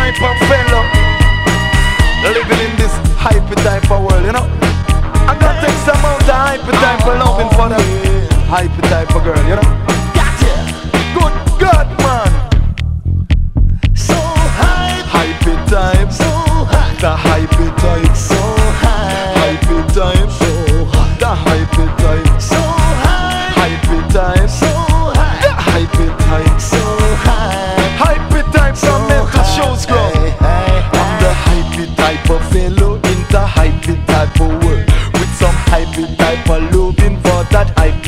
type of fellow living in this hype type of world, you know. I gotta take some amount of hype type of loving for them hype type of girl, you know. Gotcha. Good God, man. So hype, Hype type, so hype, the hype type, so hype, hype type, so hype, the hype type, so hype, hype type, so the hype, hype type, so hype, hype type from mental shows grow. I'm the hype type of fellow in the hype type of world, with some hype type of loving for that hype